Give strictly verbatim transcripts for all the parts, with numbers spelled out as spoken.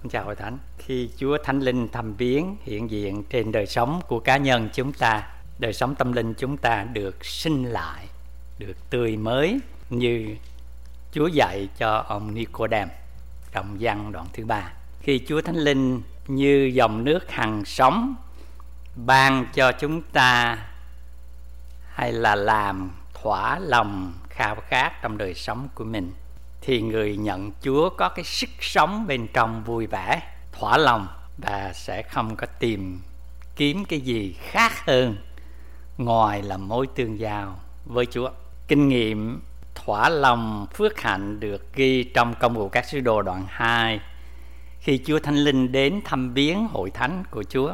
Xin chào Hội Thánh. Khi Chúa Thánh Linh thăm viếng hiện diện trên đời sống của cá nhân chúng ta, đời sống tâm linh chúng ta được sinh lại, được tươi mới như Chúa dạy cho ông Nicôđêm trong Giăng đoạn thứ ba. Khi Chúa Thánh Linh như dòng nước hằng sống ban cho chúng ta, hay là làm thỏa lòng khao khát trong đời sống của mình, thì người nhận Chúa có cái sức sống bên trong vui vẻ, thỏa lòng và sẽ không có tìm kiếm cái gì khác hơn ngoài là mối tương giao với Chúa. Kinh nghiệm thỏa lòng phước hạnh được ghi trong Công vụ các sứ đồ đoạn hai. Khi Chúa Thánh Linh đến thăm viếng hội thánh của Chúa,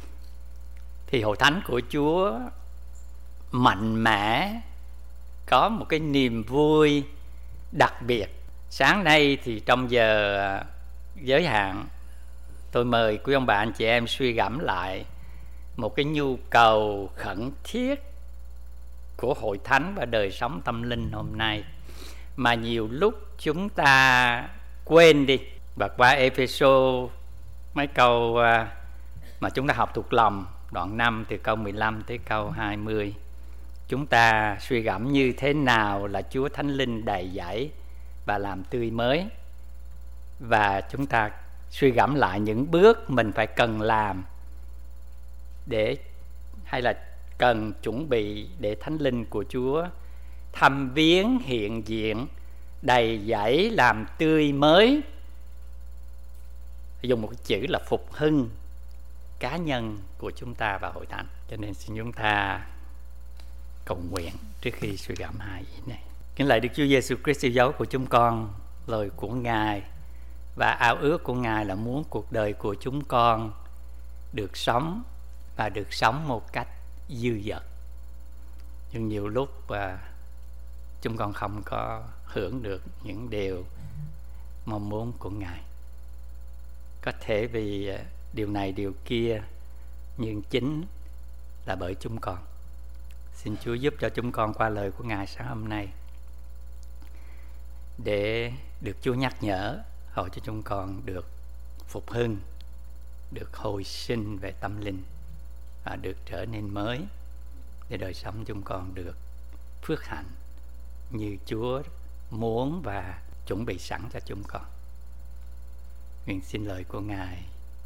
thì hội thánh của Chúa mạnh mẽ, có một cái niềm vui đặc biệt. Sáng nay thì trong giờ giới hạn, tôi mời quý ông bà anh chị em suy gẫm lại một cái nhu cầu khẩn thiết của hội thánh và đời sống tâm linh hôm nay mà nhiều lúc chúng ta quên đi. Và qua Ê-phê-sô, mấy câu mà chúng ta học thuộc lòng, đoạn năm từ câu mười lăm tới câu hai mươi, chúng ta suy gẫm như thế nào là Chúa Thánh Linh đầy dẫy và làm tươi mới. Và chúng ta suy gẫm lại những bước mình phải cần làm để, hay là cần chuẩn bị để Thánh Linh của Chúa thăm viếng hiện diện, đầy dẫy, làm tươi mới. Dùng một cái chữ là phục hưng cá nhân của chúng ta và hội thánh. Cho nên xin chúng ta cầu nguyện trước khi suy gẫm hai ý này. Kính lạy Đức Chúa Giêsu Christ yêu dấu của chúng con, lời của Ngài và ao ước của Ngài là muốn cuộc đời của chúng con được sống và được sống một cách dư dật. Nhưng nhiều lúc à, chúng con không có hưởng được những điều mong muốn của Ngài. Có thể vì à, điều này điều kia, nhưng chính là bởi chúng con. Xin Chúa giúp cho chúng con qua lời của Ngài sáng hôm nay, để được Chúa nhắc nhở, hầu cho chúng con được phục hưng, được hồi sinh về tâm linh và được trở nên mới, để đời sống chúng con được phước hạnh như Chúa muốn và chuẩn bị sẵn cho chúng con. Nguyện xin lời của Ngài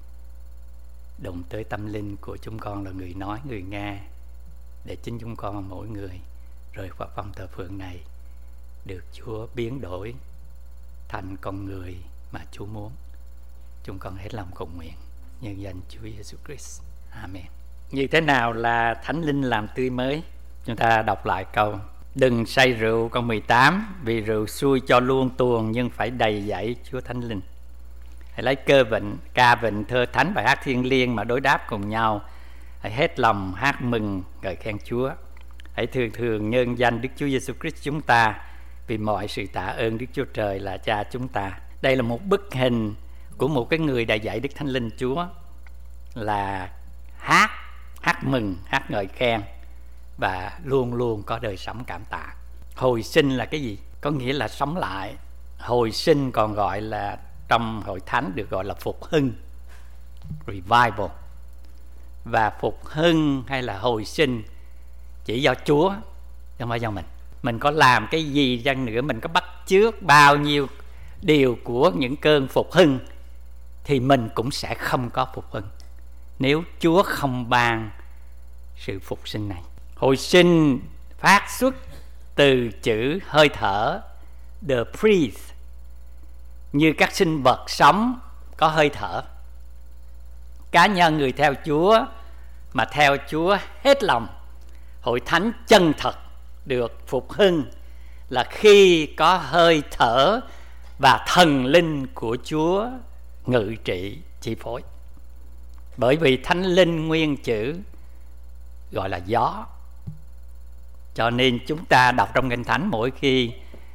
đồng tới tâm linh của chúng con là người nói, người nghe, để chính chúng con mỗi người rời khỏi phòng thờ phượng này được Chúa biến đổi thành con người mà Chúa muốn. Chúng con hết lòng cầu nguyện nhân danh Chúa Giêsu Christ. Amen. Như thế nào là Thánh Linh làm tươi mới? Chúng ta đọc lại câu: đừng say rượu, câu mười tám, vì rượu xui cho luôn tuồng, nhưng phải đầy dẫy Chúa Thánh Linh. Hãy lấy cơ vịnh, ca vịnh, thơ thánh, bài hát thiêng liêng mà đối đáp cùng nhau. Hãy hết lòng hát mừng ngợi khen Chúa. Hãy thường thường nhân danh Đức Chúa Giêsu Christ chúng ta, vì mọi sự tạ ơn Đức Chúa Trời là Cha chúng ta. Đây là một bức hình của một cái người đầy dẫy Đức Thánh Linh Chúa, là hát, hát mừng, hát ngợi khen và luôn luôn có đời sống cảm tạ. Hồi sinh là cái gì? Có nghĩa là sống lại. Hồi sinh còn gọi là, trong hội thánh được gọi là phục hưng, revival. Và phục hưng hay là hồi sinh chỉ do Chúa, không phải do mình. Mình có làm cái gì chăng nữa, mình có bắt chước bao nhiêu điều của những cơn phục hưng, thì mình cũng sẽ không có phục hưng nếu Chúa không ban sự phục sinh này. Hồi sinh phát xuất từ chữ hơi thở, the breath, như các sinh vật sống có hơi thở. Cá nhân người theo Chúa mà theo Chúa hết lòng, hội thánh chân thật được phục hưng là khi có hơi thở và thần linh của Chúa ngự trị chi phối. Bởi vì Thánh Linh nguyên chữ gọi là gió, cho nên chúng ta đọc trong Kinh Thánh mỗi khi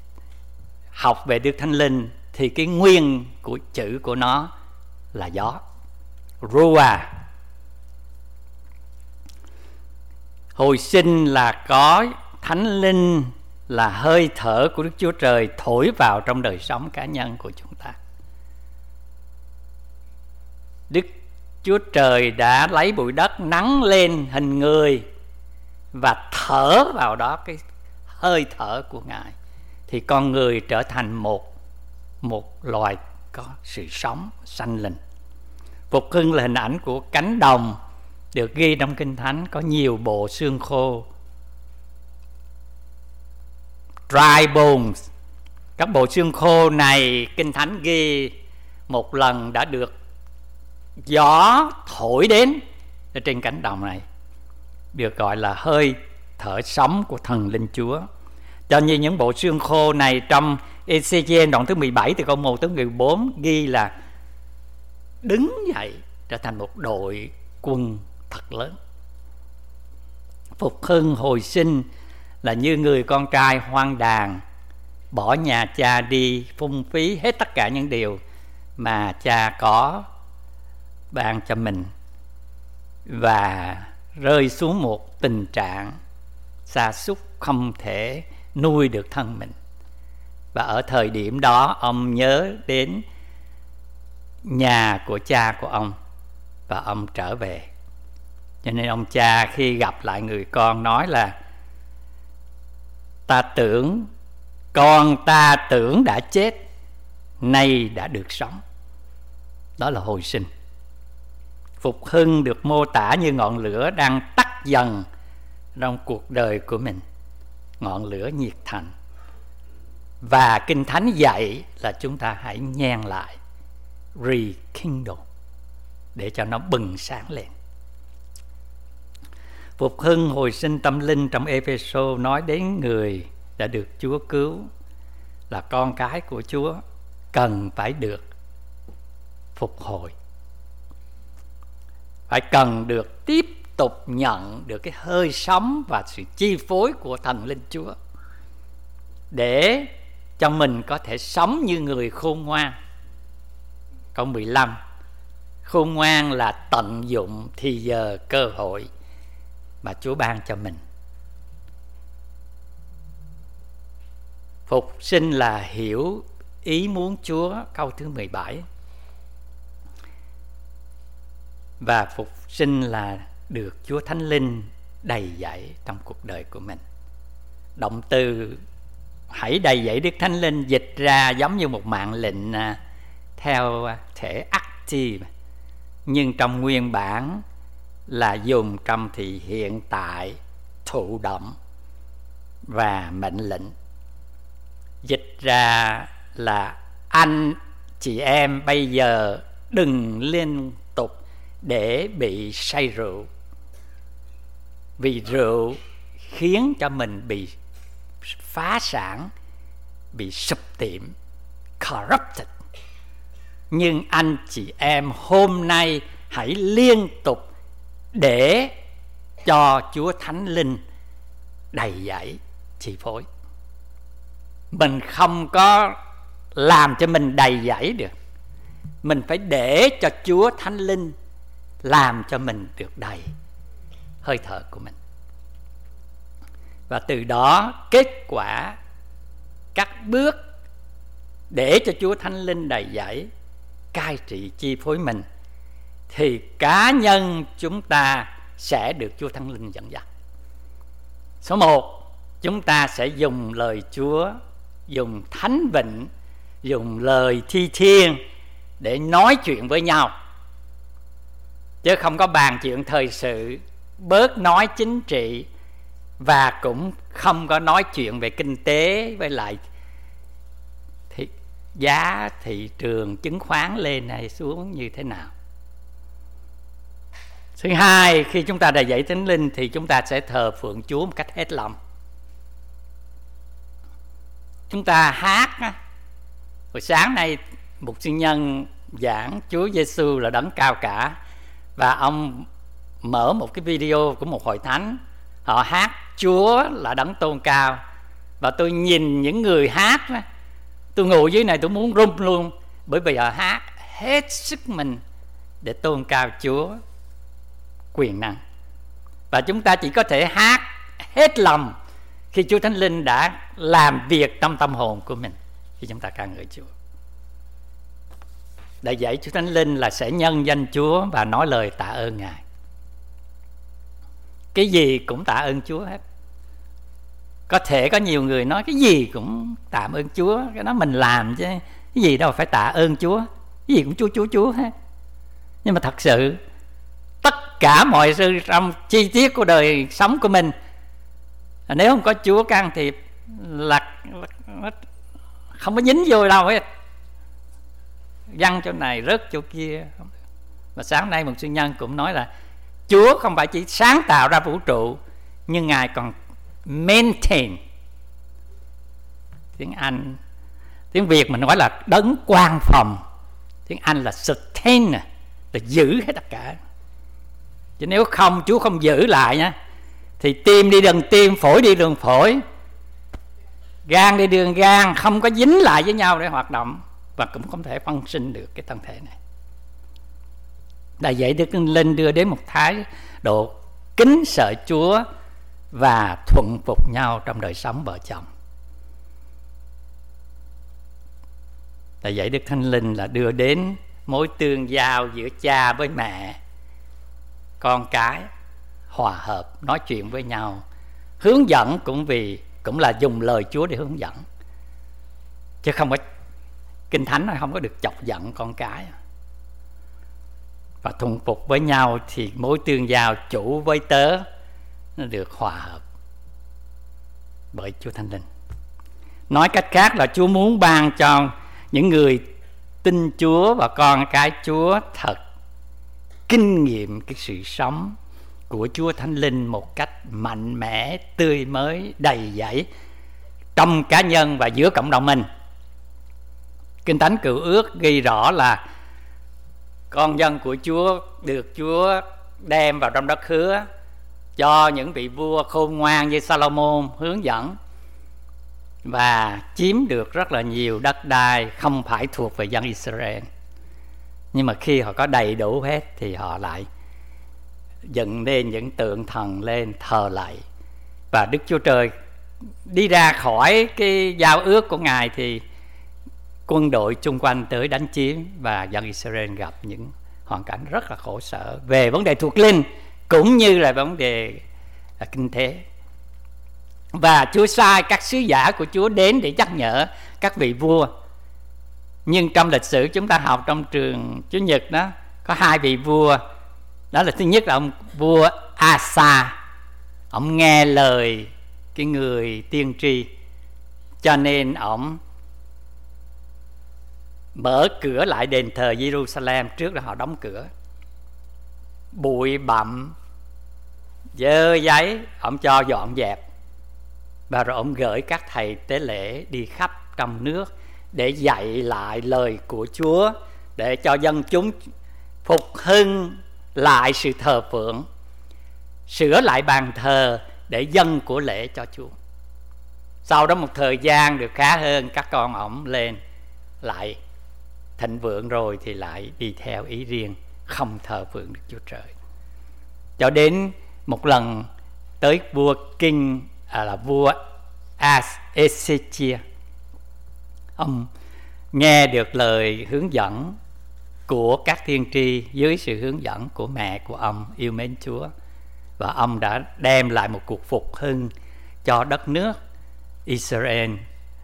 học về Đức Thánh Linh thì cái nguyên của chữ của nó là gió, Ruah. Hồi sinh là có Thánh Linh, là hơi thở của Đức Chúa Trời thổi vào trong đời sống cá nhân của chúng ta. Đức Chúa Trời đã lấy bụi đất nắng lên hình người và thở vào đó cái hơi thở của Ngài, thì con người trở thành một một loài có sự sống sanh linh. Phục hưng là hình ảnh của cánh đồng, được ghi trong Kinh Thánh có nhiều bộ xương khô, dry bones. Các bộ xương khô này Kinh Thánh ghi một lần đã được gió thổi đến ở trên cánh đồng này, được gọi là hơi thở sống của thần linh Chúa. Cho như những bộ xương khô này trong Ê-xê-chiên đoạn thứ mười bảy từ câu một tới mười bốn ghi là đứng dậy trở thành một đội quân thật lớn. Phục hưng hồi sinh là như người con trai hoang đàn, bỏ nhà cha đi, phung phí hết tất cả những điều mà cha có ban cho mình, và rơi xuống một tình trạng sa sút, không thể nuôi được thân mình. Và ở thời điểm đó ông nhớ đến nhà của cha của ông và ông trở về. Cho nên ông cha khi gặp lại người con nói là: Ta tưởng, con ta tưởng đã chết, nay đã được sống. Đó là hồi sinh. Phục hưng được mô tả như ngọn lửa đang tắt dần trong cuộc đời của mình, ngọn lửa nhiệt thành. Và Kinh Thánh dạy là chúng ta hãy nhen lại, rekindle, để cho nó bừng sáng lên. Phục hưng hồi sinh tâm linh trong Ê-phê-sô nói đến người đã được Chúa cứu, là con cái của Chúa, cần phải được phục hồi, phải cần được tiếp tục nhận được cái hơi sống và sự chi phối của thần linh Chúa, để cho mình có thể sống như người khôn ngoan. Câu mười lăm, khôn ngoan là tận dụng thì giờ cơ hội mà Chúa ban cho mình. Phục sinh là hiểu ý muốn Chúa, câu thứ mười bảy. Và phục sinh là được Chúa Thánh Linh đầy dẫy trong cuộc đời của mình. Động từ hãy đầy dẫy Đức Thánh Linh dịch ra giống như một mạng lệnh theo thể active, nhưng trong nguyên bản là dùng trong thì hiện tại, thụ động và mệnh lệnh. Dịch ra là: anh chị em bây giờ đừng liên tục để bị say rượu, vì rượu khiến cho mình bị phá sản, bị sụp tiệm, corrupted. Nhưng anh chị em hôm nay hãy liên tục để cho Chúa Thánh Linh đầy dẫy chi phối. Mình không có làm cho mình đầy dẫy được, mình phải để cho Chúa Thánh Linh làm cho mình được đầy hơi thở của mình. Và từ đó kết quả các bước để cho Chúa Thánh Linh đầy dẫy, cai trị chi phối mình, thì cá nhân chúng ta sẽ được Chúa Thánh Linh dẫn dắt. Số một, chúng ta sẽ dùng lời Chúa, dùng thánh vịnh, dùng lời thi thiên để nói chuyện với nhau, chứ không có bàn chuyện thời sự, bớt nói chính trị, và cũng không có nói chuyện về kinh tế với lại thị, giá thị trường chứng khoán lên hay xuống như thế nào. Thứ hai, khi chúng ta đầy dẫy Thánh Linh thì chúng ta sẽ thờ phượng Chúa một cách hết lòng. Chúng ta hát á, hồi sáng nay mục sư Nhân giảng Chúa Giêsu là đấng cao cả, và ông mở một cái video của một hội thánh, họ hát Chúa là đấng tôn cao, và tôi nhìn những người hát á, tôi ngồi dưới này tôi muốn run luôn, bởi vì họ hát hết sức mình để tôn cao Chúa quyền năng. Và chúng ta chỉ có thể hát hết lòng khi Chúa Thánh Linh đã làm việc trong tâm hồn của mình, khi chúng ta ca ngợi Chúa. để dạy Chúa Thánh Linh là sẽ nhân danh Chúa và nói lời tạ ơn Ngài. Cái gì cũng tạ ơn Chúa hết. Có thể có nhiều người nói cái gì cũng tạ ơn Chúa, cái đó mình làm chứ cái gì đâu phải tạ ơn Chúa, cái gì cũng Chúa Chúa Chúa hết. Nhưng mà thật sự tất cả mọi sự trong chi tiết của đời sống của mình, nếu không có Chúa can thiệp là, là không có dính vô đâu hết, văng chỗ này rớt chỗ kia. Mà sáng nay một sư nhân cũng nói là Chúa không phải chỉ sáng tạo ra vũ trụ, nhưng Ngài còn maintain. Tiếng Anh, tiếng Việt mình nói là đấng quan phòng, tiếng Anh là sustain, là giữ hết tất cả. Chứ nếu không, Chúa không giữ lại nha, thì tim đi đường tim, phổi đi đường phổi, gan đi đường gan, không có dính lại với nhau để hoạt động, và cũng không thể phân sinh được cái thân thể này. Đã vậy Đức Thánh Linh đưa đến một thái độ kính sợ Chúa và thuận phục nhau trong đời sống vợ chồng. Tại vậy Đức Thánh Linh là đưa đến mối tương giao giữa cha với mẹ, con cái hòa hợp, nói chuyện với nhau, hướng dẫn cũng vì cũng là dùng lời Chúa để hướng dẫn, chứ không có Kinh Thánh nó không có được chọc giận con cái. Và thuận phục với nhau thì mối tương giao chủ với tớ nó được hòa hợp bởi Chúa Thánh Linh. Nói cách khác là Chúa muốn ban cho những người tin Chúa và con cái Chúa thật kinh nghiệm cái sự sống của Chúa Thánh Linh một cách mạnh mẽ, tươi mới, đầy dẫy trong cá nhân và giữa cộng đồng mình. Kinh Thánh Cựu Ước ghi rõ là con dân của Chúa được Chúa đem vào trong đất hứa, cho những vị vua khôn ngoan như Salomon hướng dẫn, và chiếm được rất là nhiều đất đai không phải thuộc về dân Israel. Nhưng mà khi họ có đầy đủ hết thì họ lại dựng lên những tượng thần lên thờ lạy. Và Đức Chúa Trời đi ra khỏi cái giao ước của Ngài thì quân đội chung quanh tới đánh chiếm, và dân Israel gặp những hoàn cảnh rất là khổ sở về vấn đề thuộc linh cũng như là vấn đề là kinh tế. Và Chúa sai các sứ giả của Chúa đến để nhắc nhở các vị vua. Nhưng trong lịch sử chúng ta học trong trường Chúa Nhật đó, có hai vị vua. Đó là thứ nhất là ông vua Asa. Ông nghe lời cái người tiên tri, cho nên ông mở cửa lại đền thờ Jerusalem. Trước là họ đóng cửa, bụi bặm dơ giấy, ông cho dọn dẹp. Và rồi ông gửi các thầy tế lễ đi khắp trong nước để dạy lại lời của Chúa, để cho dân chúng phục hưng lại sự thờ phượng, sửa lại bàn thờ để dâng của lễ cho Chúa. Sau đó một thời gian được khá hơn, các con ổng lên lại thịnh vượng rồi thì lại đi theo ý riêng, không thờ phượng Đức Chúa Trời. Cho đến một lần tới vua Kinh à, là vua Ezechia, ông nghe được lời hướng dẫn của các tiên tri dưới sự hướng dẫn của mẹ của ông yêu mến Chúa, và ông đã đem lại một cuộc phục hưng cho đất nước Israel,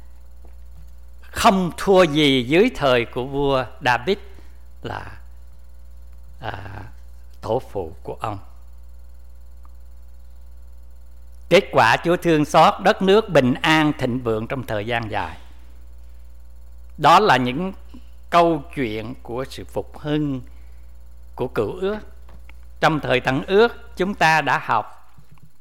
không thua gì dưới thời của vua David là à, tổ phụ của ông. Kết quả Chúa thương xót, đất nước bình an thịnh vượng trong thời gian dài. Đó là những câu chuyện của sự phục hưng của Cựu Ước. Trong thời Tân Ước, chúng ta đã học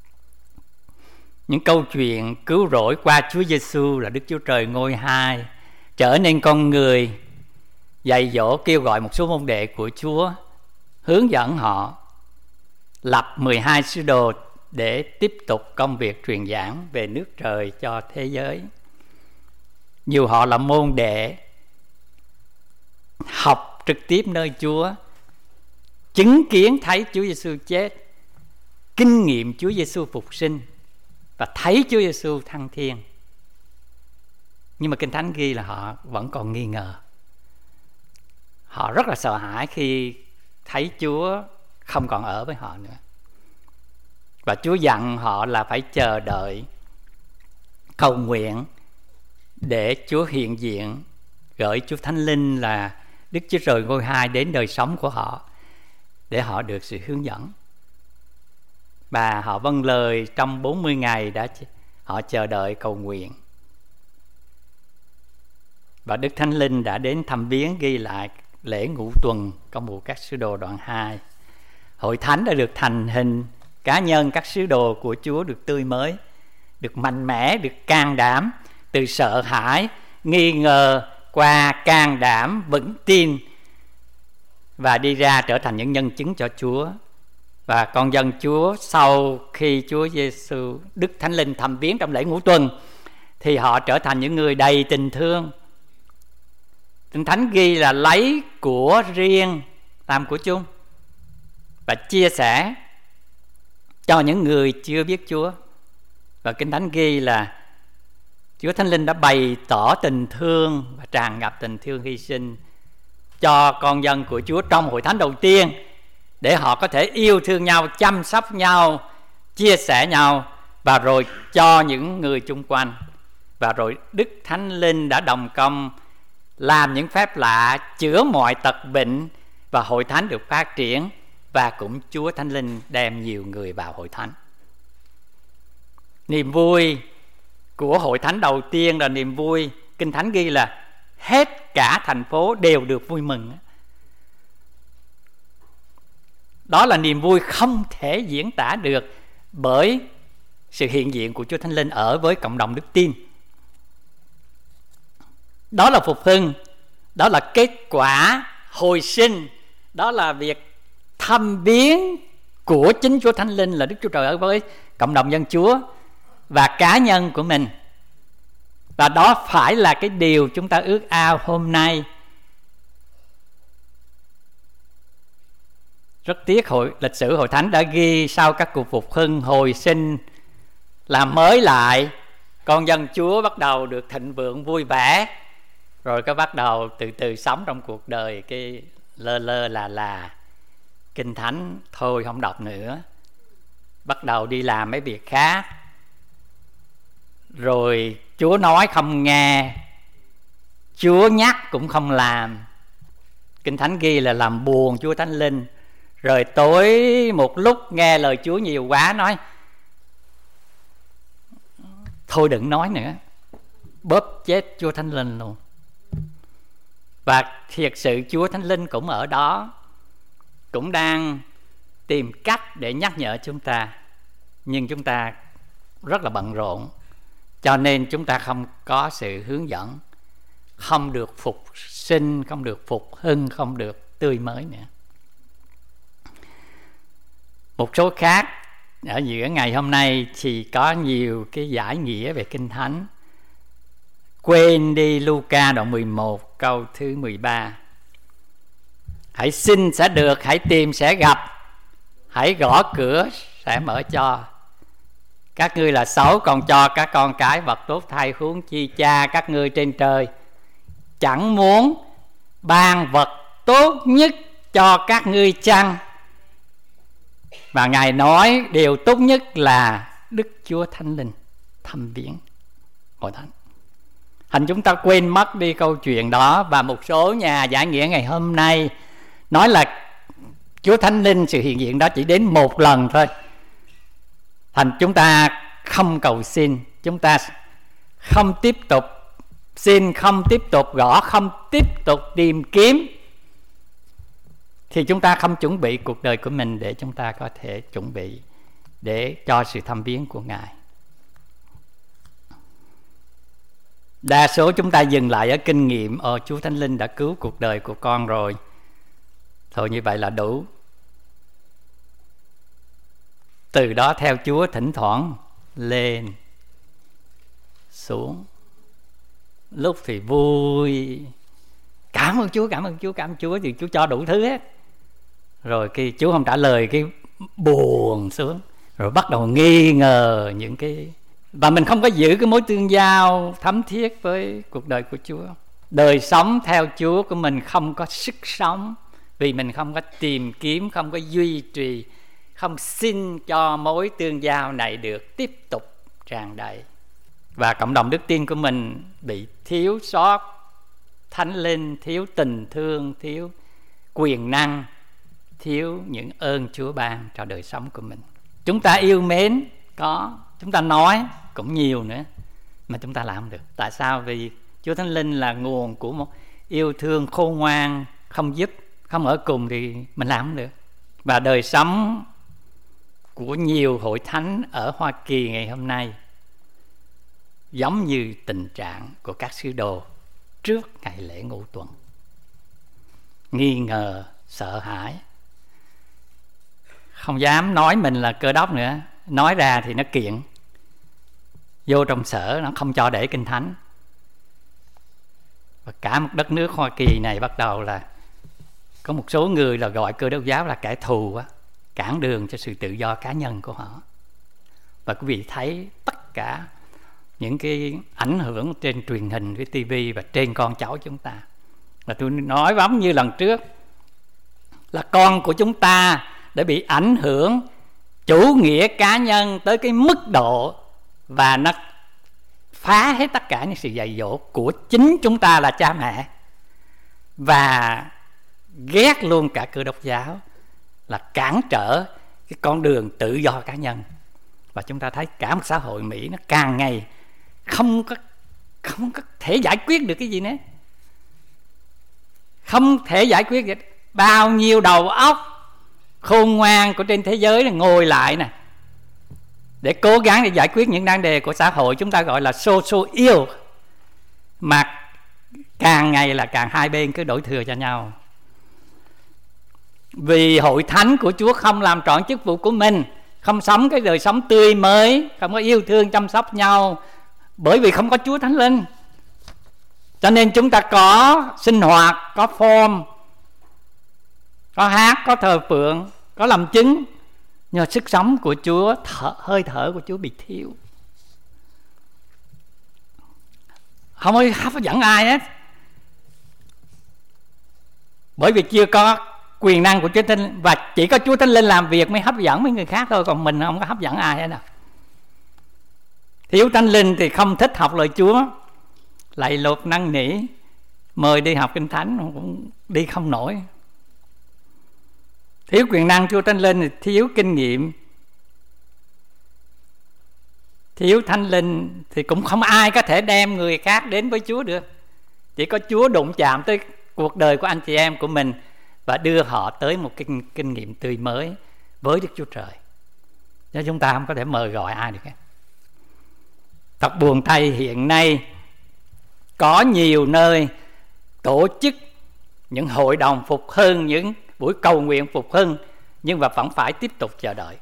những câu chuyện cứu rỗi qua Chúa Giêsu là Đức Chúa Trời ngôi hai, trở nên con người, dạy dỗ kêu gọi một số môn đệ của Chúa, hướng dẫn họ lập mười hai sứ đồ để tiếp tục công việc truyền giảng về nước trời cho thế giới. Dù họ là môn đệ, học trực tiếp nơi Chúa, chứng kiến thấy Chúa Giêsu chết, kinh nghiệm Chúa Giêsu phục sinh và thấy Chúa Giêsu thăng thiên, nhưng mà Kinh Thánh ghi là họ vẫn còn nghi ngờ. họ rất là sợ hãi khi thấy Chúa không còn ở với họ nữa. Và Chúa dặn họ là phải chờ đợi, cầu nguyện để Chúa hiện diện, gửi Chúa Thánh Linh là Đức Chúa Trời ngôi hai đến đời sống của họ, để họ được sự hướng dẫn. Và họ vâng lời trong bốn mươi ngày đã họ chờ đợi cầu nguyện. Và Đức Thánh Linh đã đến thăm viếng, ghi lại lễ ngũ tuần công vụ các sứ đồ đoạn hai. Hội thánh đã được thành hình, cá nhân các sứ đồ của Chúa được tươi mới, được mạnh mẽ, được can đảm, từ sợ hãi, nghi ngờ qua can đảm, vững tin, và đi ra trở thành những nhân chứng cho Chúa. Và con dân Chúa sau khi Chúa Giêsu, Đức Thánh Linh thăm viếng trong lễ ngũ tuần, thì họ trở thành những người đầy tình thương. Kinh Thánh ghi là lấy của riêng làm của chung, và chia sẻ cho những người chưa biết Chúa. Và Kinh Thánh ghi là Chúa Thánh Linh đã bày tỏ tình thương và tràn ngập tình thương hy sinh cho con dân của Chúa trong hội thánh đầu tiên, để họ có thể yêu thương nhau, chăm sóc nhau, chia sẻ nhau, và rồi cho những người chung quanh. Và rồi Đức Thánh Linh đã đồng công làm những phép lạ, chữa mọi tật bệnh, và hội thánh được phát triển. Và cũng Chúa Thánh Linh đem nhiều người vào hội thánh. Niềm vui của hội thánh đầu tiên là niềm vui, Kinh Thánh ghi là hết cả thành phố đều được vui mừng. Đó là niềm vui không thể diễn tả được bởi sự hiện diện của Chúa Thánh Linh ở với cộng đồng đức tin. Đó là phục hưng, đó là kết quả hồi sinh, đó là việc thăm viếng của chính Chúa Thánh Linh là Đức Chúa Trời ở với cộng đồng dân Chúa và cá nhân của mình. Và đó phải là cái điều chúng ta ước ao hôm nay. Rất tiếc hội, lịch sử Hội Thánh đã ghi sau các cuộc phục hưng, hồi sinh, làm mới lại, con dân Chúa bắt đầu được thịnh vượng vui vẻ, rồi cái bắt đầu từ từ sống trong cuộc đời cái lơ lơ là là, Kinh Thánh thôi không đọc nữa, bắt đầu đi làm mấy việc khác, rồi Chúa nói không nghe, Chúa nhắc cũng không làm. Kinh Thánh ghi là làm buồn Chúa Thánh Linh. Rồi tối một lúc nghe lời Chúa nhiều quá, nói thôi đừng nói nữa, bóp chết Chúa Thánh Linh luôn. Và thiệt sự Chúa Thánh Linh cũng ở đó, cũng đang tìm cách để nhắc nhở chúng ta, nhưng chúng ta rất là bận rộn, cho nên chúng ta không có sự hướng dẫn, không được phục sinh, không được phục hưng, không được tươi mới nữa. Một số khác ở giữa ngày hôm nay thì có nhiều cái giải nghĩa về Kinh Thánh. Quên đi Luca đoạn mười một câu thứ mười ba. Hãy xin sẽ được, hãy tìm sẽ gặp, hãy gõ cửa sẽ mở cho. Các ngươi là xấu còn cho các con cái vật tốt thay, huống chi cha các ngươi trên trời chẳng muốn ban vật tốt nhất cho các ngươi chăng? Và Ngài nói điều tốt nhất là Đức Chúa Thánh Linh thăm viếng hội thánh. Thành chúng ta quên mất đi câu chuyện đó. Và một số nhà giải nghĩa ngày hôm nay nói là Chúa Thánh Linh, sự hiện diện đó chỉ đến một lần thôi. Thành chúng ta không cầu xin, chúng ta không tiếp tục xin, không tiếp tục gõ, không tiếp tục tìm kiếm, thì chúng ta không chuẩn bị cuộc đời của mình để chúng ta có thể chuẩn bị để cho sự thăm viếng của Ngài. Đa số chúng ta dừng lại ở kinh nghiệm, Ồ Chúa Thánh Linh đã cứu cuộc đời của con rồi, thôi như vậy là đủ. Từ đó theo Chúa thỉnh thoảng lên xuống, lúc thì vui, cảm ơn Chúa, cảm ơn Chúa, cảm ơn Chúa, thì Chúa cho đủ thứ hết. Rồi khi Chúa không trả lời, cái buồn xuống, rồi bắt đầu nghi ngờ những cái, và mình không có giữ cái mối tương giao thấm thiết với cuộc đời của Chúa. đời sống theo Chúa của mình không có sức sống, vì mình không có tìm kiếm, không có duy trì, không xin cho mối tương giao này được tiếp tục tràn đầy. Và cộng đồng đức tin của mình bị thiếu sót Thánh Linh, thiếu tình thương, thiếu quyền năng, thiếu những ơn Chúa ban cho đời sống của mình. Chúng ta yêu mến có, chúng ta nói cũng nhiều nữa, mà chúng ta làm không được. Tại sao? Vì Chúa Thánh Linh là nguồn của một yêu thương khôn ngoan, không giúp, không ở cùng thì mình làm không được. Và đời sống của nhiều hội thánh ở Hoa Kỳ ngày hôm nay giống như tình trạng của các sứ đồ trước ngày lễ Ngũ Tuần. Nghi ngờ, sợ hãi, không dám nói mình là Cơ Đốc nữa. Nói ra thì nó kiện, vô trong sở nó không cho để Kinh Thánh. Và cả một đất nước Hoa Kỳ này bắt đầu là có một số người là gọi Cơ Đốc giáo là kẻ thù á, cản đường cho sự tự do cá nhân của họ. Và quý vị thấy tất cả những cái ảnh hưởng trên truyền hình, cái tivi và trên con cháu chúng ta. Và tôi nói giống như lần trước là con của chúng ta đã bị ảnh hưởng chủ nghĩa cá nhân tới cái mức độ và nó phá hết tất cả những sự dạy dỗ của chính chúng ta là cha mẹ, và ghét luôn cả Cơ Đốc giáo, là cản trở cái con đường tự do cá nhân. Và chúng ta thấy cả một xã hội Mỹ nó càng ngày không có, không có thể giải quyết được cái gì nữa. Không thể giải quyết được. Bao nhiêu đầu óc khôn ngoan của trên thế giới này ngồi lại nè để cố gắng để giải quyết những vấn đề của xã hội, chúng ta gọi là social ill, mà càng ngày là càng hai bên cứ đổi thừa cho nhau. Vì hội thánh của Chúa không làm trọn chức vụ của mình, không sống cái đời sống tươi mới, không có yêu thương chăm sóc nhau, bởi vì không có Chúa Thánh Linh. Cho nên chúng ta có sinh hoạt, có form, có hát, có thờ phượng, có làm chứng, nhưng mà sức sống của Chúa, thở, hơi thở của Chúa bị thiếu. Không có hấp dẫn ai hết, bởi vì chưa có quyền năng của Chúa Thánh Linh, và chỉ có Chúa Thánh Linh làm việc mới hấp dẫn mấy người khác thôi, còn mình không có hấp dẫn ai hết đâu. Thiếu Thánh Linh thì không thích học lời Chúa, lạy lục năn nỉ, mời đi học Kinh Thánh cũng đi không nổi. Thiếu quyền năng Chúa Thánh Linh thì thiếu kinh nghiệm. Thiếu Thánh Linh thì cũng không ai có thể đem người khác đến với Chúa được. Chỉ có Chúa đụng chạm tới cuộc đời của anh chị em của mình và đưa họ tới một kinh, kinh nghiệm tươi mới với Đức Chúa Trời. Chứ chúng ta không có thể mời gọi ai được hết. Thật buồn thay, hiện nay có nhiều nơi tổ chức những hội đồng phục hưng, những buổi cầu nguyện phục hưng, nhưng mà vẫn phải tiếp tục chờ đợi.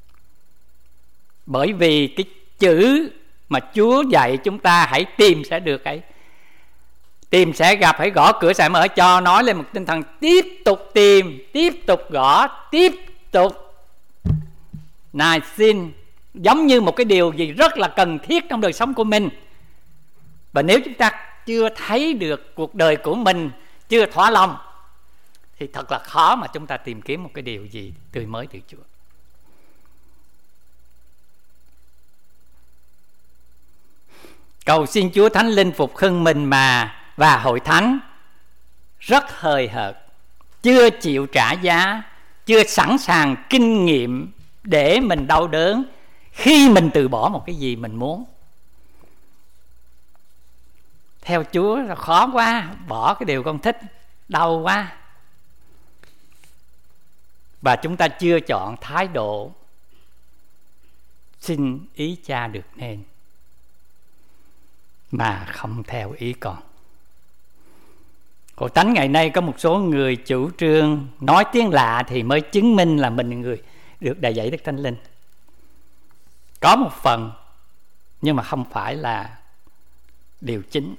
Bởi vì cái chữ mà Chúa dạy chúng ta hãy tìm sẽ được, hãy tìm sẽ gặp, hãy gõ cửa sẽ mở cho, nói lên một tinh thần tiếp tục tìm, tiếp tục gõ, tiếp tục nài xin, giống như một cái điều gì rất là cần thiết trong đời sống của mình. Và nếu chúng ta chưa thấy được cuộc đời của mình chưa thỏa lòng thì thật là khó mà chúng ta tìm kiếm một cái điều gì tươi mới từ Chúa. Cầu xin Chúa Thánh Linh phục hưng mình mà và hội thánh rất hời hợt, chưa chịu trả giá, chưa sẵn sàng kinh nghiệm để mình đau đớn khi mình từ bỏ một cái gì mình muốn. Theo Chúa là khó quá, bỏ cái điều con thích, đau quá. Và chúng ta chưa chọn thái độ xin ý Cha được nên, mà không theo ý con. Hội thánh ngày nay có một số người chủ trương nói tiếng lạ thì mới chứng minh là mình người được đầy dẫy Đức Thánh Linh. Có một phần, nhưng mà không phải là điều chính.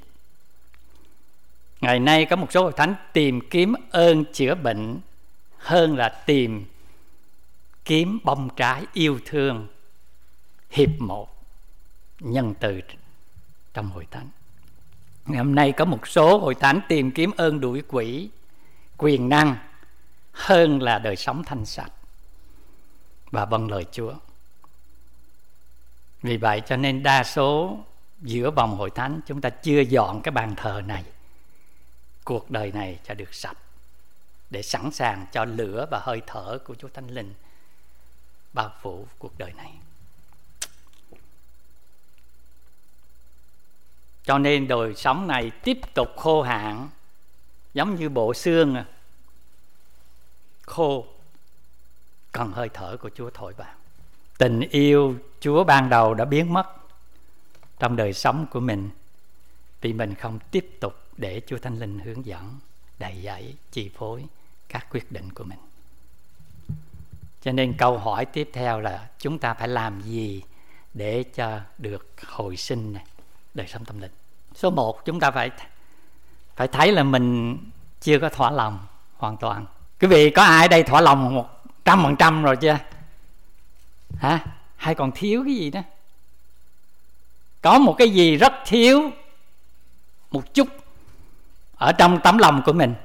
Ngày nay có một số hội thánh tìm kiếm ơn chữa bệnh hơn là tìm kiếm bông trái yêu thương, hiệp một, nhân từ trong hội thánh. Ngày hôm nay có một số hội thánh tìm kiếm ơn đuổi quỷ, quyền năng hơn là đời sống thanh sạch và vâng lời Chúa. Vì vậy cho nên đa số giữa vòng hội thánh chúng ta chưa dọn cái bàn thờ này, cuộc đời này cho được sạch, để sẵn sàng cho lửa và hơi thở của Chúa Thánh Linh bao phủ cuộc đời này. Cho nên đời sống này tiếp tục khô hạn, giống như bộ xương khô, cần hơi thở của Chúa thổi vào. Tình yêu Chúa ban đầu đã biến mất trong đời sống của mình, vì mình không tiếp tục để Chúa Thánh Linh hướng dẫn, đầy dẫy, chi phối các quyết định của mình. Cho nên câu hỏi tiếp theo là chúng ta phải làm gì để cho được hồi sinh này, đời sống tâm linh. Số một, chúng ta phải phải thấy là mình chưa có thỏa lòng hoàn toàn. Quý vị có ai ở đây thỏa lòng một trăm phần trăm rồi chưa? Hả? Hay còn thiếu cái gì đó? Có một cái gì rất thiếu một chút ở trong tấm lòng của mình,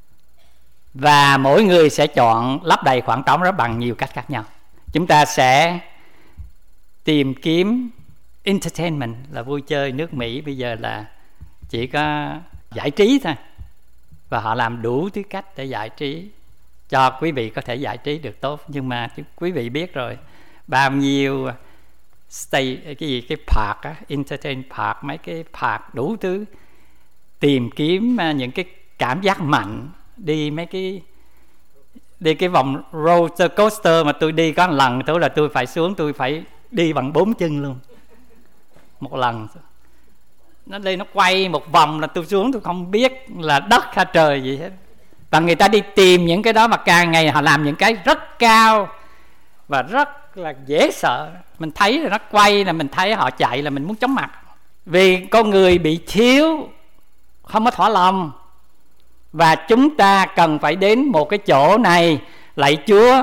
và mỗi người sẽ chọn lấp đầy khoảng trống đó bằng nhiều cách khác nhau. Chúng ta sẽ tìm kiếm entertainment, là vui chơi. Nước Mỹ bây giờ là chỉ có giải trí thôi, và họ làm đủ thứ cách để giải trí cho quý vị có thể giải trí được tốt. Nhưng mà quý vị biết rồi, bao nhiêu stay, cái gì, cái park á, entertain park, mấy cái park đủ thứ, tìm kiếm những cái cảm giác mạnh, đi mấy cái đi cái vòng roller coaster mà tôi đi có một lần tôi là tôi phải xuống, tôi phải đi bằng bốn chân luôn. Một lần nó đi nó quay một vòng là tôi xuống, tôi không biết là đất hay trời gì hết. Và người ta đi tìm những cái đó, mà càng ngày họ làm những cái rất cao và rất là dễ sợ. Mình thấy là nó quay là mình thấy họ chạy là mình muốn chóng mặt. Vì con người bị thiếu, không có thỏa lòng, và chúng ta cần phải đến một cái chỗ này. Lạy Chúa,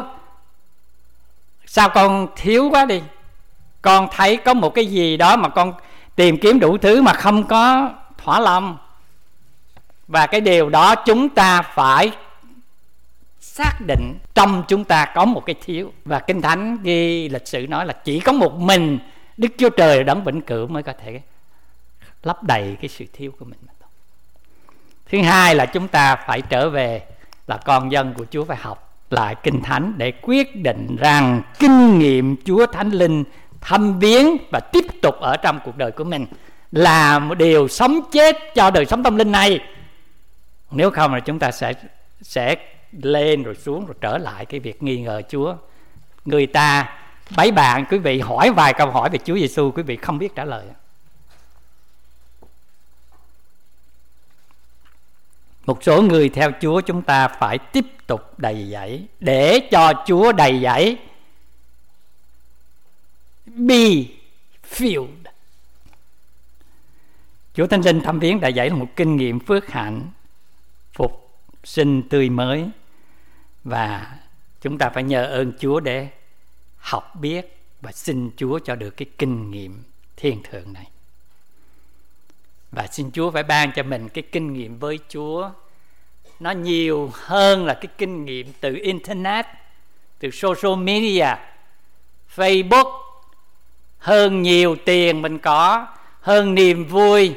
sao con thiếu quá đi, con thấy có một cái gì đó mà con tìm kiếm đủ thứ mà không có thỏa lòng. Và cái điều đó chúng ta phải xác định trong chúng ta có một cái thiếu. Và Kinh Thánh ghi lịch sử nói là chỉ có một mình Đức Chúa Trời đấng vĩnh cửu mới có thể lấp đầy cái sự thiếu của mình. Thứ hai là chúng ta phải trở về là con dân của Chúa, phải học lại Kinh Thánh để quyết định rằng kinh nghiệm Chúa Thánh Linh thăm viếng và tiếp tục ở trong cuộc đời của mình là một điều sống chết cho đời sống tâm linh này. Nếu không là chúng ta sẽ sẽ lên rồi xuống rồi trở lại cái việc nghi ngờ Chúa. Người ta bấy bạn, quý vị hỏi vài câu hỏi về Chúa Giêsu, quý vị không biết trả lời. Một số người theo Chúa chúng ta phải tiếp tục đầy dẫy để cho Chúa đầy dẫy. Be filled. Chúa Thánh Linh thăm viếng đầy dẫy là một kinh nghiệm phước hạnh, phục sinh tươi mới, và chúng ta phải nhờ ơn Chúa để học biết và xin Chúa cho được cái kinh nghiệm thiên thượng này. Và xin Chúa phải ban cho mình cái kinh nghiệm với Chúa nó nhiều hơn là cái kinh nghiệm từ internet, từ social media, Facebook, hơn nhiều tiền mình có, hơn niềm vui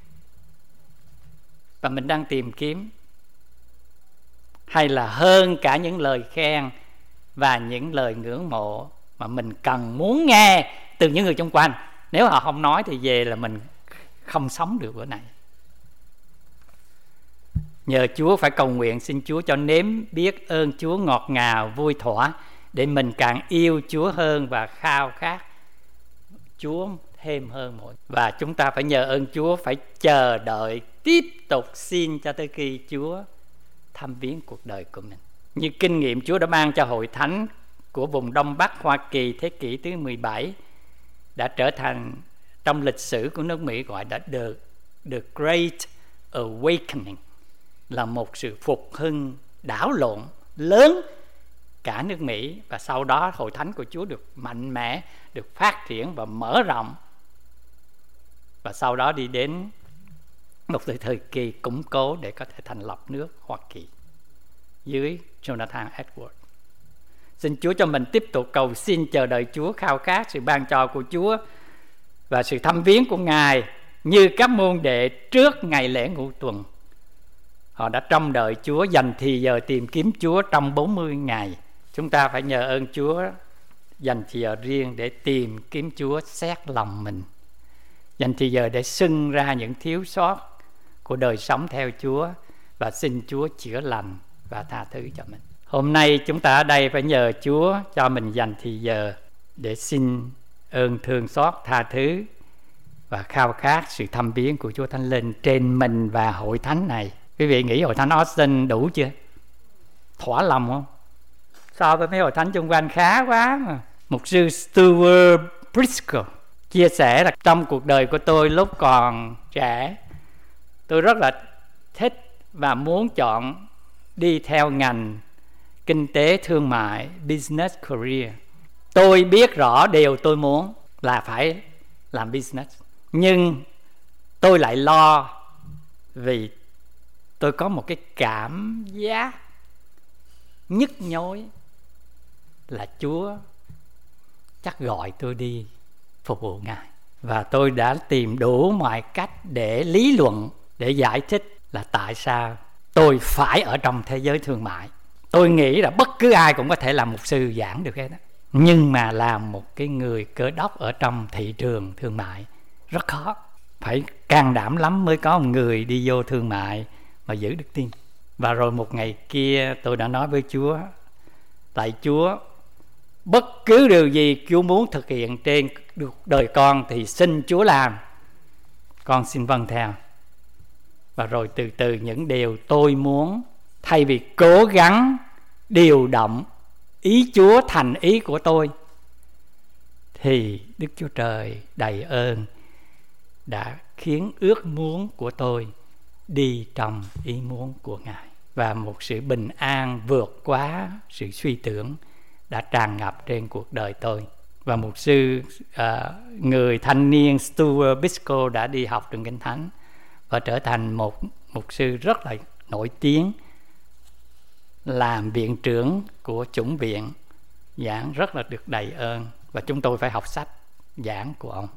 và mình đang tìm kiếm, hay là hơn cả những lời khen và những lời ngưỡng mộ mà mình cần muốn nghe từ những người xung quanh. Nếu họ không nói thì về là mình không sống được bữa này. Nhờ Chúa phải cầu nguyện xin Chúa cho nếm biết ơn Chúa ngọt ngào, vui thỏa, để mình càng yêu Chúa hơn và khao khát Chúa thêm hơn mỗi. Và chúng ta phải nhờ ơn Chúa, phải chờ đợi, tiếp tục xin cho tới khi Chúa thăm viếng cuộc đời của mình. Như kinh nghiệm Chúa đã ban cho hội thánh của vùng Đông Bắc Hoa Kỳ thế kỷ thứ mười bảy đã trở thành trong lịch sử của nước Mỹ gọi là the, the Great Awakening, là một sự phục hưng đảo lộn lớn cả nước Mỹ. Và sau đó hội thánh của Chúa được mạnh mẽ, được phát triển và mở rộng, và sau đó đi đến một thời kỳ củng cố để có thể thành lập nước Hoa Kỳ dưới Jonathan Edwards. Xin Chúa cho mình tiếp tục cầu xin, chờ đợi Chúa, khao khát sự ban cho của Chúa và sự thăm viếng của Ngài như các môn đệ trước ngày lễ ngũ tuần. Họ đã trông đợi Chúa, dành thì giờ tìm kiếm Chúa trong bốn mươi ngày. Chúng ta phải nhờ ơn Chúa dành thì giờ riêng để tìm kiếm Chúa, xét lòng mình, dành thì giờ để xưng ra những thiếu sót của đời sống theo Chúa và xin Chúa chữa lành và tha thứ cho mình. Hôm nay chúng ta ở đây phải nhờ Chúa cho mình dành thì giờ để xin ơn thương xót, tha thứ và khao khát sự thăm viếng của Chúa Thánh Linh trên mình và hội thánh này. Quý vị nghĩ hội thánh Austin đủ chưa? Thỏa lòng không? So với mấy hội thánh xung quanh khá quá mà. Mục sư Stuart Briscoe chia sẻ là trong cuộc đời của tôi lúc còn trẻ, tôi rất là thích và muốn chọn đi theo ngành kinh tế thương mại, business career. Tôi biết rõ điều tôi muốn là phải làm business, nhưng tôi lại lo vì tôi có một cái cảm giác nhức nhối là Chúa chắc gọi tôi đi phục vụ Ngài. Và tôi đã tìm đủ mọi cách để lý luận, để giải thích là tại sao tôi phải ở trong thế giới thương mại. Tôi nghĩ là bất cứ ai cũng có thể làm mục sư giảng được hết đó. Nhưng mà làm một cái người cơ đốc ở trong thị trường thương mại rất khó. Phải can đảm lắm mới có một người đi vô thương mại mà giữ đức tin. Và rồi một ngày kia tôi đã nói với Chúa, tại Chúa, bất cứ điều gì Chúa muốn thực hiện trên đời con thì xin Chúa làm, con xin vâng theo. Và rồi từ từ những điều tôi muốn, thay vì cố gắng điều động ý Chúa thành ý của tôi, thì Đức Chúa Trời đầy ơn đã khiến ước muốn của tôi đi trong ý muốn của Ngài. Và một sự bình an vượt quá sự suy tưởng đã tràn ngập trên cuộc đời tôi. Và mục sư uh, người thanh niên Stuart Briscoe đã đi học trường Kinh Thánh và trở thành một mục sư rất là nổi tiếng, làm viện trưởng của chủng viện, giảng rất là được đầy ơn. Và chúng tôi phải học sách giảng của ông.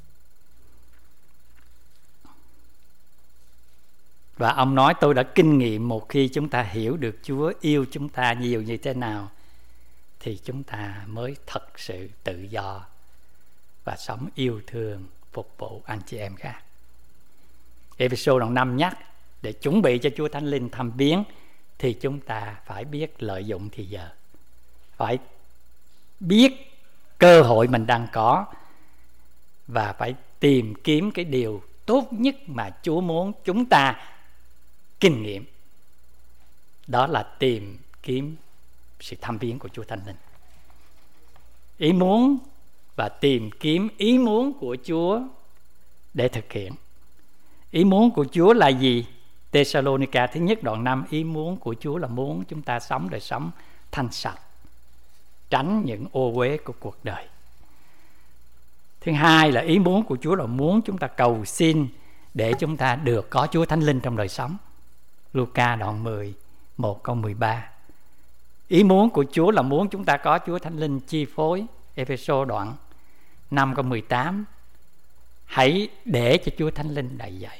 Và ông nói tôi đã kinh nghiệm một khi chúng ta hiểu được Chúa yêu chúng ta nhiều như thế nào thì chúng ta mới thật sự tự do và sống yêu thương, phục vụ anh chị em khác. Ê-phê-sô đoạn năm nhắc để chuẩn bị cho Chúa Thánh Linh thăm viếng thì chúng ta phải biết lợi dụng thì giờ, phải biết cơ hội mình đang có và phải tìm kiếm cái điều tốt nhất mà Chúa muốn chúng ta kinh nghiệm. Đó là tìm kiếm sự thăm viếng của Chúa Thánh Linh. Ý muốn và tìm kiếm ý muốn của Chúa để thực hiện. Ý muốn của Chúa là gì? Thessalonica thứ nhất đoạn năm, ý muốn của Chúa là muốn chúng ta sống đời sống thanh sạch, tránh những ô uế của cuộc đời. Thứ hai là ý muốn của Chúa là muốn chúng ta cầu xin để chúng ta được có Chúa Thánh Linh trong đời sống. Luca đoạn mười, một câu mười ba. Ý muốn của Chúa là muốn chúng ta có Chúa Thánh Linh chi phối. Ê-phê-sô đoạn năm câu mười tám. Hãy để cho Chúa Thánh Linh đầy dạy.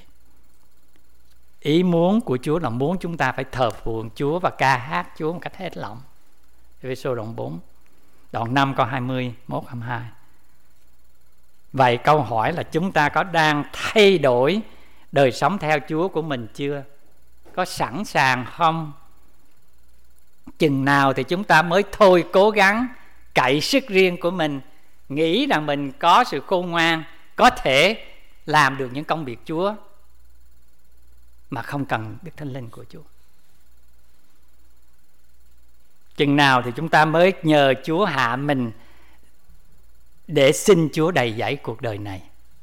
Ý muốn của Chúa là muốn chúng ta phải thờ phượng Chúa và ca hát Chúa một cách hết lòng. Ê-phê-sô đoạn bốn, đoạn năm câu hai mươi mốt hai mươi hai. Vậy câu hỏi là chúng ta có đang thay đổi đời sống theo Chúa của mình chưa? Có sẵn sàng không? Chừng nào thì chúng ta mới thôi cố gắng cậy sức riêng của mình, nghĩ rằng mình có sự khôn ngoan, có thể làm được những công việc Chúa mà không cần Đức Thánh Linh của Chúa. Chừng nào thì chúng ta mới nhờ Chúa hạ mình để xin Chúa đầy dẫy cuộc đời này.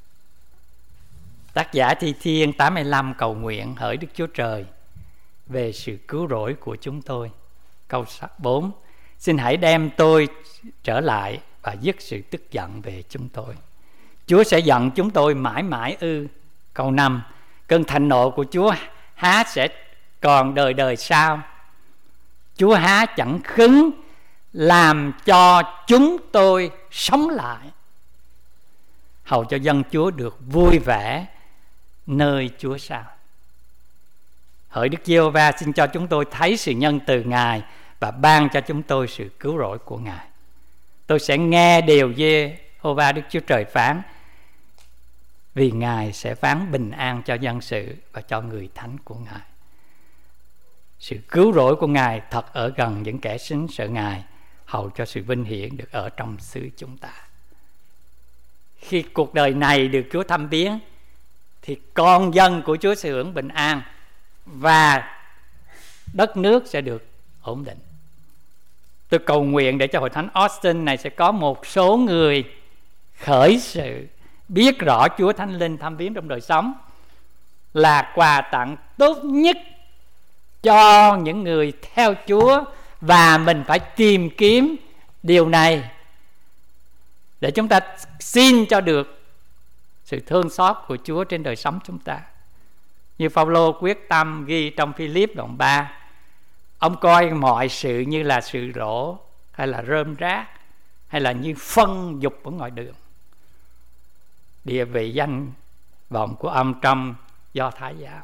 Tác giả Thi Thiên tám mươi lăm cầu nguyện hỡi Đức Chúa Trời về sự cứu rỗi của chúng tôi. Câu bốn, xin hãy đem tôi trở lại và dứt sự tức giận về chúng tôi. Chúa sẽ giận chúng tôi mãi mãi ư? Câu năm, cơn thạnh nộ của Chúa há sẽ còn đời đời sau. Chúa há chẳng khứng làm cho chúng tôi sống lại, hầu cho dân Chúa được vui vẻ nơi Chúa sao. Hỡi Đức Giê-hô-va, xin cho chúng tôi thấy sự nhân từ Ngài và ban cho chúng tôi sự cứu rỗi của Ngài. Tôi sẽ nghe điều Giê-hô-va Đức Chúa Trời phán, vì Ngài sẽ phán bình an cho dân sự và cho người thánh của Ngài. Sự cứu rỗi của Ngài thật ở gần những kẻ kính sợ Ngài, hầu cho sự vinh hiển được ở trong xứ chúng ta. Khi cuộc đời này được Chúa thăm viếng, thì con dân của Chúa sẽ hưởng bình an và đất nước sẽ được ổn định. Tôi cầu nguyện để cho Hội Thánh Austin này sẽ có một số người khởi sự biết rõ Chúa Thánh Linh thăm viếng trong đời sống là quà tặng tốt nhất cho những người theo Chúa, và mình phải tìm kiếm điều này để chúng ta xin cho được sự thương xót của Chúa trên đời sống chúng ta. Như Phao-lô quyết tâm ghi trong Phi-líp đoạn ba, ông coi mọi sự như là sự rỗ hay là rơm rác hay là như phân dục ở ngoài đường. Địa vị danh vọng của ông trong Do Thái giáo,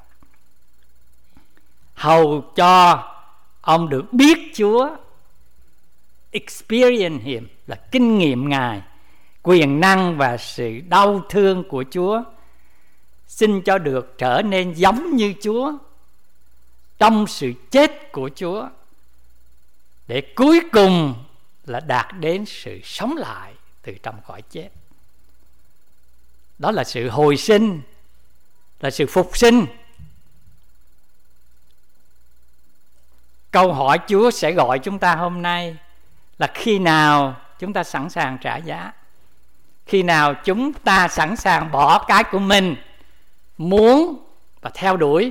hầu cho ông được biết Chúa, experience Him là kinh nghiệm Ngài, quyền năng và sự đau thương của Chúa. Xin cho được trở nên giống như Chúa trong sự chết của Chúa, để cuối cùng là đạt đến sự sống lại từ trong cõi chết. Đó là sự hồi sinh, là sự phục sinh. Câu hỏi Chúa sẽ gọi chúng ta hôm nay là khi nào chúng ta sẵn sàng trả giá, khi nào chúng ta sẵn sàng bỏ cái của mình muốn và theo đuổi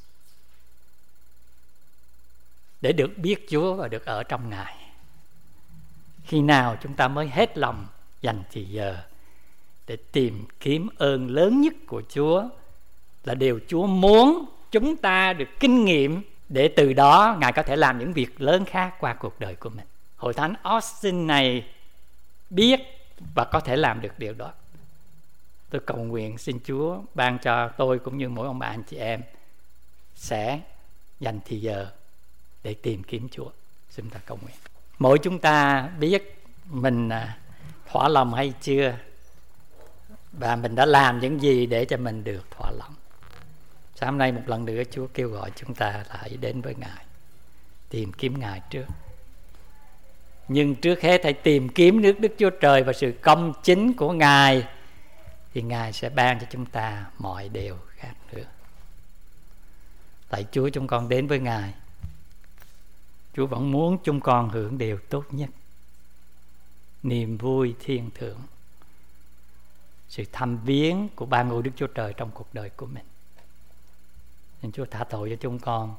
để được biết Chúa và được ở trong Ngài. Khi nào chúng ta mới hết lòng dành thì giờ để tìm kiếm ơn lớn nhất của Chúa, là điều Chúa muốn chúng ta được kinh nghiệm, để từ đó Ngài có thể làm những việc lớn khác qua cuộc đời của mình. Hội Thánh Austin này biết và có thể làm được điều đó. Tôi cầu nguyện xin Chúa ban cho tôi cũng như mỗi ông bà anh chị em sẽ dành thì giờ để tìm kiếm Chúa. Xin ta cầu nguyện. Mỗi chúng ta biết mình thỏa lòng hay chưa, và mình đã làm những gì để cho mình được thỏa lòng. Sáng nay một lần nữa Chúa kêu gọi chúng ta là hãy đến với Ngài, tìm kiếm Ngài trước. Nhưng trước hết hãy tìm kiếm nước Đức Chúa Trời và sự công chính của Ngài, thì Ngài sẽ ban cho chúng ta mọi điều khác nữa. Tại Chúa, chúng con đến với Ngài, Chúa vẫn muốn chúng con hưởng điều tốt nhất, niềm vui thiên thượng, sự thăm viếng của ba ngôi Đức Chúa Trời trong cuộc đời của mình. Nên Chúa tha tội cho chúng con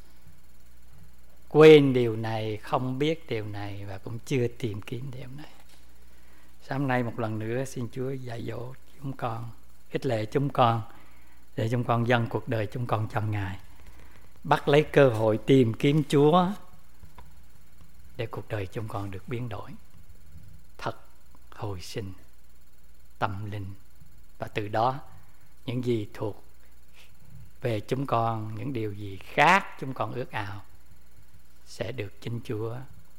quên điều này, không biết điều này và cũng chưa tìm kiếm điều này. Sáng nay một lần nữa xin Chúa dạy dỗ chúng con, khích lệ chúng con, để chúng con dâng cuộc đời chúng con cho Ngài, bắt lấy cơ hội tìm kiếm Chúa để cuộc đời chúng con được biến đổi thật, hồi sinh tâm linh, và từ đó những gì thuộc về chúng con, những điều gì khác chúng con ước ao sẽ được chính Chúa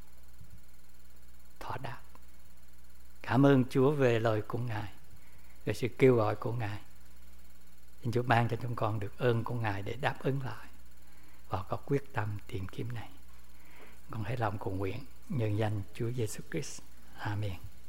thỏa đáp. Cảm ơn Chúa về lời của Ngài, về sự kêu gọi của Ngài. Xin Chúa ban cho chúng con được ơn của Ngài để đáp ứng lại và có quyết tâm tìm kiếm này. Con hãy lòng cầu nguyện nhân danh Chúa Giêsu Christ. Amen.